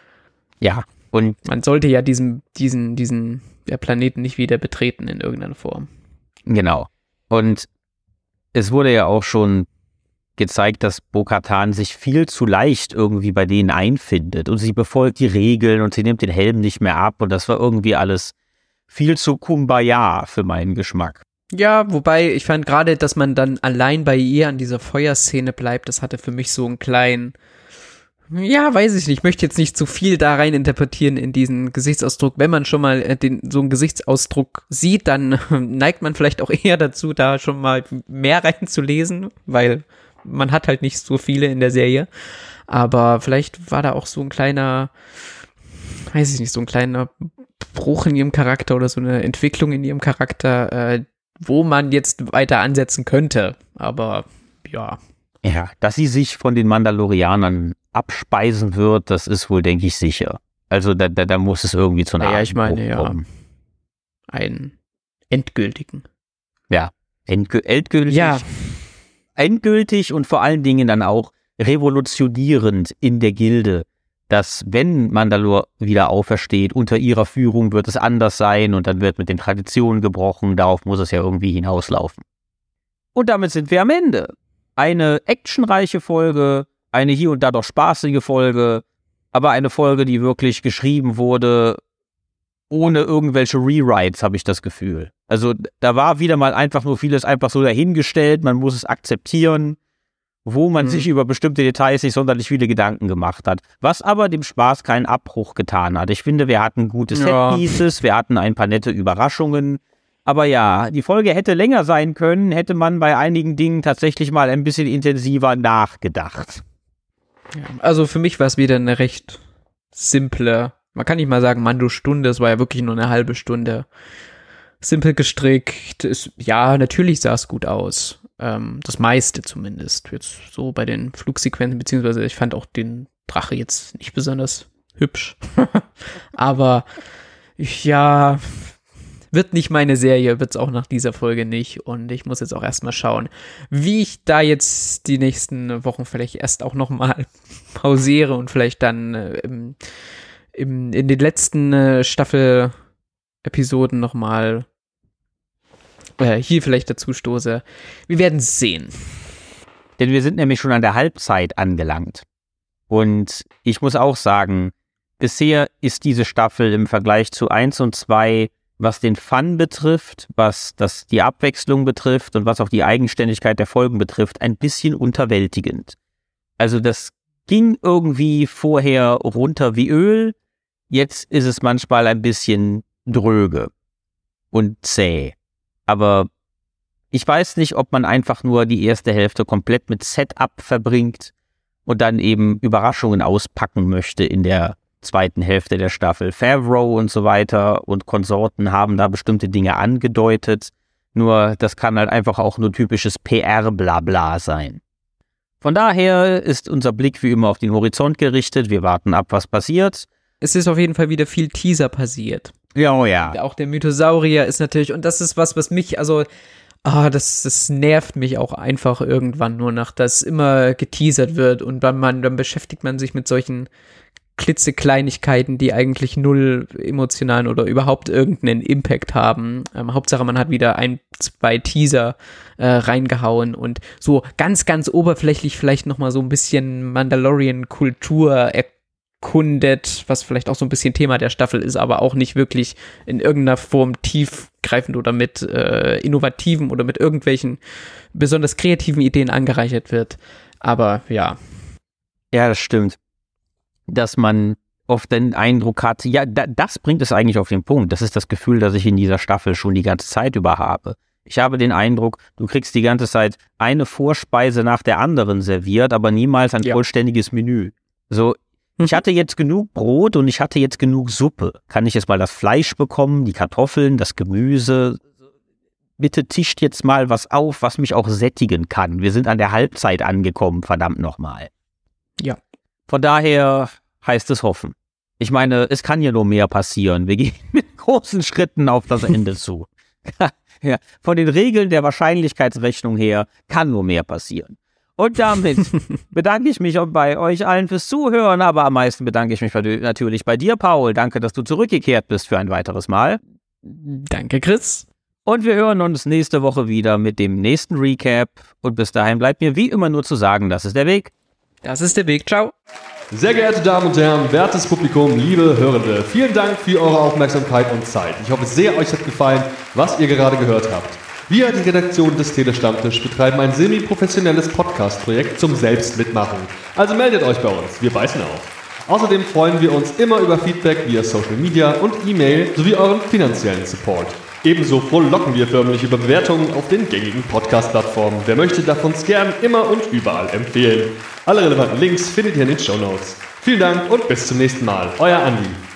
Ja, und man sollte ja diesen, diesen, diesen der Planeten nicht wieder betreten in irgendeiner Form. Genau. Und es wurde ja auch schon gezeigt, dass Bo-Katan sich viel zu leicht irgendwie bei denen einfindet und sie befolgt die Regeln und sie nimmt den Helm nicht mehr ab und das war irgendwie alles viel zu Kumbaya für meinen Geschmack. Ja, wobei ich fand gerade, dass man dann allein bei ihr an dieser Feuerszene bleibt, das hatte für mich so einen kleinen, ja, weiß ich nicht, ich möchte jetzt nicht zu viel da rein interpretieren in diesen Gesichtsausdruck. Wenn man schon mal äh, den, so einen Gesichtsausdruck sieht, dann äh, neigt man vielleicht auch eher dazu, da schon mal mehr reinzulesen, weil man hat halt nicht so viele in der Serie, aber vielleicht war da auch so ein kleiner, weiß ich nicht, so ein kleiner Bruch in ihrem Charakter oder so eine Entwicklung in ihrem Charakter, äh, wo man jetzt weiter ansetzen könnte, aber ja. Ja, dass sie sich von den Mandalorianern abspeisen wird, das ist wohl, denke ich, sicher. Also da, da, da muss es irgendwie zu einer Art. Ja, ich meine, ja, kommen. Einen endgültigen. Ja, endgü- endgültig. Ja. Endgültig und vor allen Dingen dann auch revolutionierend in der Gilde, dass wenn Mandalore wieder aufersteht, unter ihrer Führung wird es anders sein und dann wird mit den Traditionen gebrochen, darauf muss es ja irgendwie hinauslaufen. Und damit sind wir am Ende. Eine actionreiche Folge, eine hier und da doch spaßige Folge, aber eine Folge, die wirklich geschrieben wurde, ohne irgendwelche Rewrites, habe ich das Gefühl. Also da war wieder mal einfach nur vieles einfach so dahingestellt, man muss es akzeptieren, wo man mhm. sich über bestimmte Details nicht sonderlich viele Gedanken gemacht hat. Was aber dem Spaß keinen Abbruch getan hat. Ich finde, wir hatten gute ja. Set-Pieces, wir hatten ein paar nette Überraschungen. Aber ja, die Folge hätte länger sein können, hätte man bei einigen Dingen tatsächlich mal ein bisschen intensiver nachgedacht. Ja, also für mich war es wieder eine recht simple, man kann nicht mal sagen Mando-Stunde, es war ja wirklich nur eine halbe Stunde. Simpel gestrickt, ist, ja, natürlich sah es gut aus. Ähm, das meiste zumindest. Jetzt so bei den Flugsequenzen, beziehungsweise ich fand auch den Drache jetzt nicht besonders hübsch. Aber ja, wird nicht meine Serie, wird es auch nach dieser Folge nicht. Und ich muss jetzt auch erstmal schauen, wie ich da jetzt die nächsten Wochen vielleicht erst auch nochmal pausiere und vielleicht dann äh, im, im, in den letzten äh, Staffel-Episoden nochmal äh, hier vielleicht dazu stoße. Wir werden es sehen. Denn wir sind nämlich schon an der Halbzeit angelangt. Und ich muss auch sagen, bisher ist diese Staffel im Vergleich zu eins und zwei, was den Fun betrifft, was das die Abwechslung betrifft und was auch die Eigenständigkeit der Folgen betrifft, ein bisschen unterwältigend. Also das ging irgendwie vorher runter wie Öl, jetzt ist es manchmal ein bisschen dröge und zäh. Aber ich weiß nicht, ob man einfach nur die erste Hälfte komplett mit Setup verbringt und dann eben Überraschungen auspacken möchte in der zweiten Hälfte der Staffel. Favreau und so weiter und Konsorten haben da bestimmte Dinge angedeutet, nur das kann halt einfach auch nur typisches P R-Blabla sein. Von daher ist unser Blick wie immer auf den Horizont gerichtet, wir warten ab, was passiert. Es ist auf jeden Fall wieder viel Teaser passiert. Ja, oh ja. Auch der Mythosaurier ist natürlich, und das ist was, was mich, also Ah, das, das nervt mich auch einfach irgendwann nur noch, dass immer geteasert wird und dann, man, dann beschäftigt man sich mit solchen klitzekleinigkeiten, die eigentlich null emotionalen oder überhaupt irgendeinen Impact haben. Ähm, Hauptsache, man hat wieder ein, zwei Teaser äh, reingehauen und so ganz, ganz oberflächlich vielleicht nochmal so ein bisschen Mandalorian-Kultur abgekundet, was vielleicht auch so ein bisschen Thema der Staffel ist, aber auch nicht wirklich in irgendeiner Form tiefgreifend oder mit äh, innovativen oder mit irgendwelchen besonders kreativen Ideen angereichert wird. Aber ja. Ja, das stimmt. Dass man oft den Eindruck hat, ja, da, das bringt es eigentlich auf den Punkt. Das ist das Gefühl, das ich in dieser Staffel schon die ganze Zeit über habe. Ich habe den Eindruck, du kriegst die ganze Zeit eine Vorspeise nach der anderen serviert, aber niemals ein ja. vollständiges Menü. So, ich hatte jetzt genug Brot und ich hatte jetzt genug Suppe. Kann ich jetzt mal das Fleisch bekommen, die Kartoffeln, das Gemüse? Bitte tischt jetzt mal was auf, was mich auch sättigen kann. Wir sind an der Halbzeit angekommen, verdammt nochmal. Ja. Von daher heißt es hoffen. Ich meine, es kann ja nur mehr passieren. Wir gehen mit großen Schritten auf das Ende zu. Ja, von den Regeln der Wahrscheinlichkeitsrechnung her kann nur mehr passieren. Und damit bedanke ich mich bei euch allen fürs Zuhören, aber am meisten bedanke ich mich natürlich bei dir, Paul. Danke, dass du zurückgekehrt bist für ein weiteres Mal. Danke, Chris. Und wir hören uns nächste Woche wieder mit dem nächsten Recap. Und bis dahin bleibt mir wie immer nur zu sagen, das ist der Weg. Das ist der Weg. Ciao. Sehr geehrte Damen und Herren, wertes Publikum, liebe Hörende, vielen Dank für eure Aufmerksamkeit und Zeit. Ich hoffe sehr, euch hat gefallen, was ihr gerade gehört habt. Wir, die Redaktion des Telestammtisch, betreiben ein semi-professionelles Podcast-Projekt zum Selbstmitmachen. Also meldet euch bei uns, wir beißen auf. Außerdem freuen wir uns immer über Feedback via Social Media und E-Mail sowie euren finanziellen Support. Ebenso frohlocken wir förmlich über Bewertungen auf den gängigen Podcast-Plattformen. Wer möchte, darf uns gern immer und überall empfehlen. Alle relevanten Links findet ihr in den Shownotes. Vielen Dank und bis zum nächsten Mal. Euer Andi.